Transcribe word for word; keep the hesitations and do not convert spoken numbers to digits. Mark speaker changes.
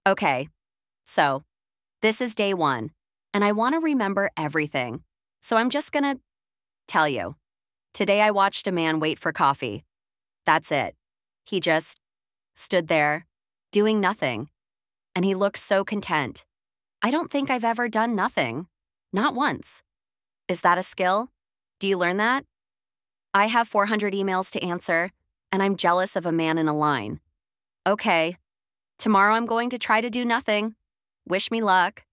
Speaker 1: Okay, so this is day one, and I want to remember everything. So I'm just gonna tell you. Today I watched a man wait for coffee. That's it. He just stood there, doing nothing, and he looked so content. I don't think I've ever done nothing. Not once. Is that a skill? Do you learn that? I have four hundred emails to answer, and I'm jealous of a man in a line. Okay, tomorrow I'm going to try to do nothing. Wish me luck.